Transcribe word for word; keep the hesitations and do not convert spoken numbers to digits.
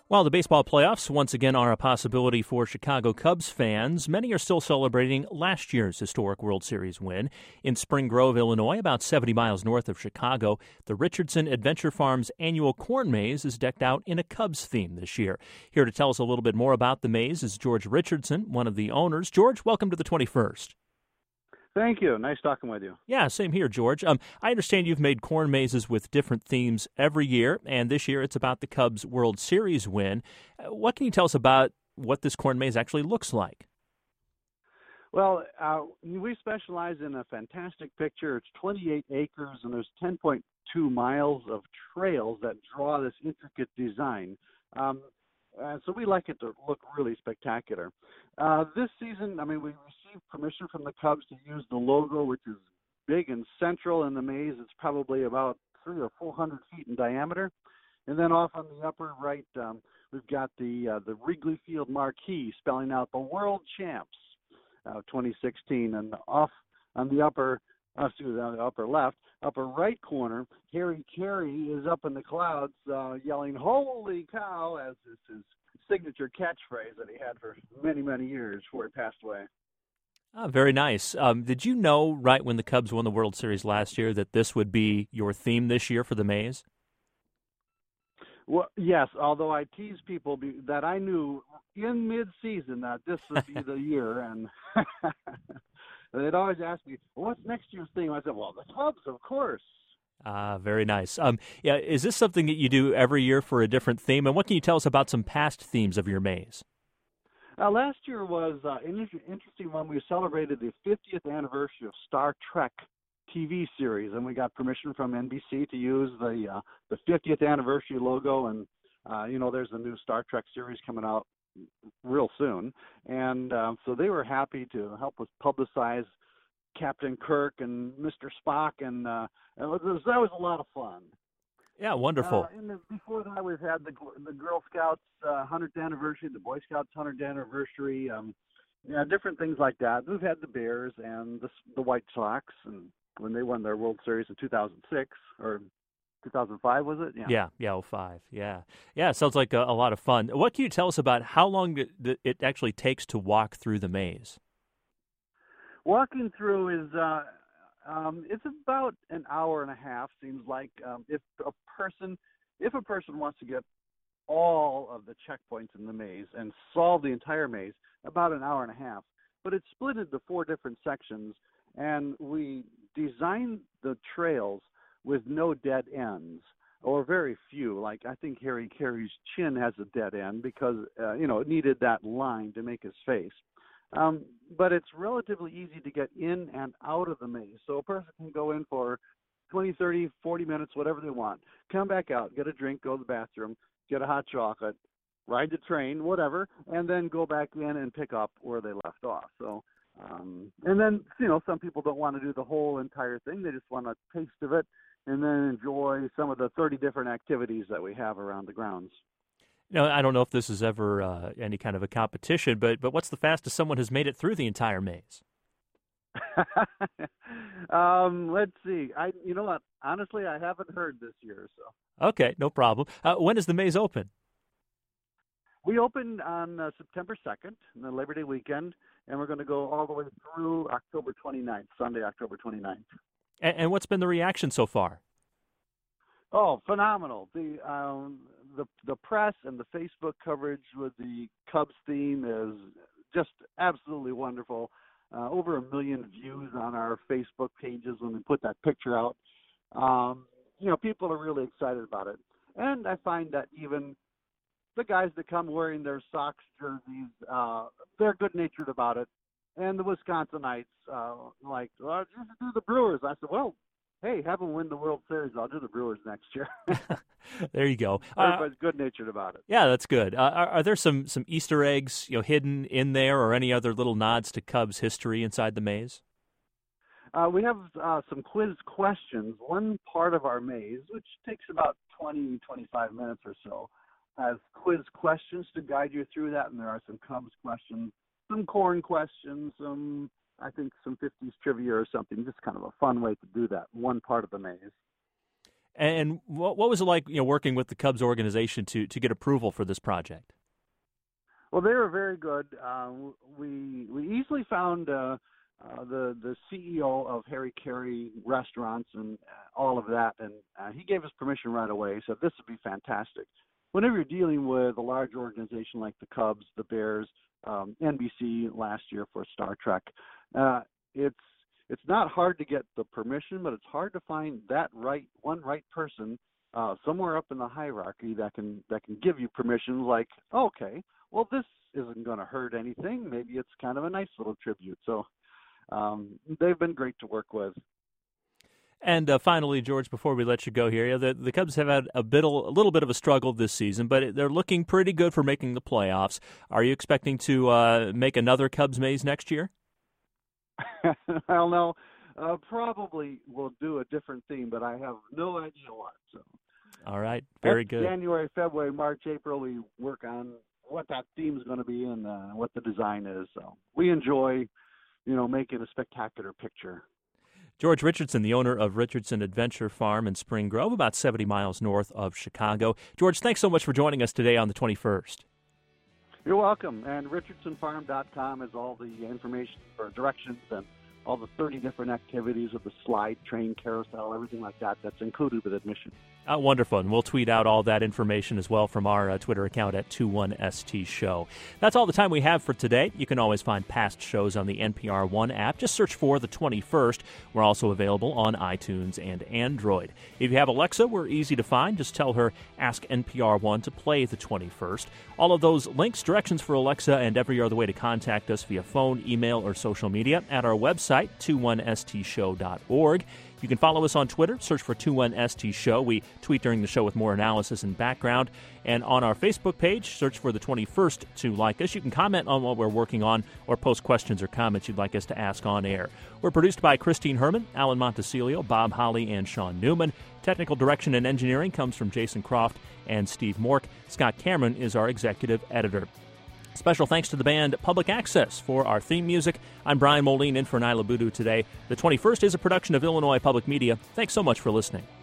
While the baseball playoffs once again are a possibility for Chicago Cubs fans, many are still celebrating last year's historic World Series win. In Spring Grove, Illinois, about seventy miles north of Chicago, the Richardson Adventure Farm's annual corn maze is decked out in a Cubs theme this year. Here to tell us a little bit more about the maze is George Richardson, one of the owners. George, welcome to the twenty-first. Thank you. Nice talking with you. Yeah, same here, George. Um, I understand you've made corn mazes with different themes every year, and this year it's about the Cubs World Series win. Uh, What can you tell us about what this corn maze actually looks like? Well, uh, we specialize in a fantastic picture. It's twenty-eight acres, and there's ten point two miles of trails that draw this intricate design. Um, uh, so we like it to look really spectacular. Uh, this season, I mean, we received permission from the Cubs to use the logo, which is big and central in the maze. It's probably about three or four hundred feet in diameter. And then off on the upper right, um, we've got the uh, the Wrigley Field marquee spelling out the World Champs uh, twenty sixteen. And off on the upper, uh, excuse me, on the upper left, upper right corner, Harry Carey is up in the clouds uh, yelling, "Holy cow," as is his signature catchphrase that he had for many, many years before he passed away. Ah, very nice. Um, did you know right when the Cubs won the World Series last year that this would be your theme this year for the maze? Well, yes, although I tease people be, that I knew in mid-season that this would be the year, and they'd always ask me, well, what's next year's theme? I said, well, the Cubs, of course. Ah, very nice. Um, yeah, is this something that you do every year for a different theme? And what can you tell us about some past themes of your maze? Uh, last year was uh, an inter- interesting one. We celebrated the fiftieth anniversary of Star Trek T V series, and we got permission from N B C to use the uh, the fiftieth anniversary logo. And uh, you know, there's a new Star Trek series coming out real soon, and um, so they were happy to help us publicize Captain Kirk and Mister Spock, and uh, it was, that was a lot of fun. Yeah, wonderful. Uh, and the, before that, we've had the the Girl Scouts uh, hundredth anniversary, the Boy Scouts hundredth anniversary, um, yeah, different things like that. We've had the Bears and the the White Sox, and when they won their World Series in two thousand six or two thousand five, was it? Yeah, yeah, yeah oh five, yeah. Yeah, it sounds like a, a lot of fun. What can you tell us about how long it, it actually takes to walk through the maze? Walking through is uh, um, it's about an hour and a half. Seems like um, if a person if a person wants to get all of the checkpoints in the maze and solve the entire maze, about an hour and a half. But it's split into four different sections, and we designed the trails with no dead ends, or very few. Like I think Harry Carey's chin has a dead end because uh, you know it needed that line to make his face. Um, but it's relatively easy to get in and out of the maze. So a person can go in for twenty, thirty, forty minutes, whatever they want, come back out, get a drink, go to the bathroom, get a hot chocolate, ride the train, whatever, and then go back in and pick up where they left off. So, um, and then, you know, some people don't want to do the whole entire thing. They just want a taste of it and then enjoy some of the thirty different activities that we have around the grounds. You know, I don't know if this is ever uh, any kind of a competition, but but what's the fastest someone has made it through the entire maze? um, let's see. I, you know what? Honestly, I haven't heard this year. So okay, no problem. Uh, when is the maze open? We opened on uh, September second, the Labor Day weekend, and we're going to go all the way through October twenty-ninth, Sunday, October twenty-ninth. And, and what's been the reaction so far? Oh, phenomenal! The um, the the press and the Facebook coverage with the Cubs theme is just absolutely wonderful. Uh, over a million views on our Facebook pages when we put that picture out. Um, you know, people are really excited about it, and I find that even the guys that come wearing their Sox jerseys, uh, they're good-natured about it. And the Wisconsinites, uh, like, well, just do the Brewers. I said, well, hey, have them win the World Series. I'll do the Brewers next year. There you go. Everybody's uh, good-natured about it. Yeah, that's good. Uh, are, are there some, some Easter eggs, you know, hidden in there, or any other little nods to Cubs history inside the maze? Uh, we have uh, some quiz questions. One part of our maze, which takes about twenty, twenty-five minutes or so, has quiz questions to guide you through that, and there are some Cubs questions, some corn questions, some, I think, some fifties trivia or something, just kind of a fun way to do that, one part of the maze. And what, what was it like, you know, working with the Cubs organization to, to get approval for this project? Well, they were very good. Uh, we we easily found uh, uh, the the C E O of Harry Carey Restaurants and all of that, and uh, he gave us permission right away. He said this would be fantastic. Whenever you're dealing with a large organization like the Cubs, the Bears, um, N B C last year for Star Trek, uh, it's it's not hard to get the permission, but it's hard to find that right one right person uh, somewhere up in the hierarchy that can that can give you permission. Like, okay, well, this isn't going to hurt anything. Maybe it's kind of a nice little tribute. So um, they've been great to work with. And uh, finally, George, before we let you go here, the, the Cubs have had a bit, a little bit of a struggle this season, but they're looking pretty good for making the playoffs. Are you expecting to uh, make another Cubs maze next year? Well, no, uh, probably we'll do a different theme, but I have no idea what. So, all right, very good. January, February, March, April, we work on what that theme is going to be and uh, what the design is. So we enjoy, you know, making a spectacular picture. George Richardson, the owner of Richardson Adventure Farm in Spring Grove, about seventy miles north of Chicago. George, thanks so much for joining us today on the twenty-first. You're welcome. And richardson farm dot com has all the information for directions and all the thirty different activities of the slide, train, carousel, everything like that that's included with admission. Uh, wonderful. And we'll tweet out all that information as well from our uh, Twitter account at twenty-one S T Show. That's all the time we have for today. You can always find past shows on the N P R One app. Just search for the twenty-first. We're also available on iTunes and Android. If you have Alexa, we're easy to find. Just tell her, ask N P R One to play the twenty-first. All of those links, directions for Alexa, and every other way to contact us via phone, email, or social media at our website, twenty-one S T show dot org. You can follow us on Twitter. Search for twenty-one S T Show. We tweet during the show with more analysis and background. And on our Facebook page, search for the twenty-first to like us. You can comment on what we're working on or post questions or comments you'd like us to ask on air. We're produced by Christine Herman, Alan Montecilio, Bob Holly, and Sean Newman. Technical direction and engineering comes from Jason Croft and Steve Mork. Scott Cameron is our executive editor. Special thanks to the band Public Access for our theme music. I'm Brian Moline in for Nyla Boodoo today. The twenty-first is a production of Illinois Public Media. Thanks so much for listening.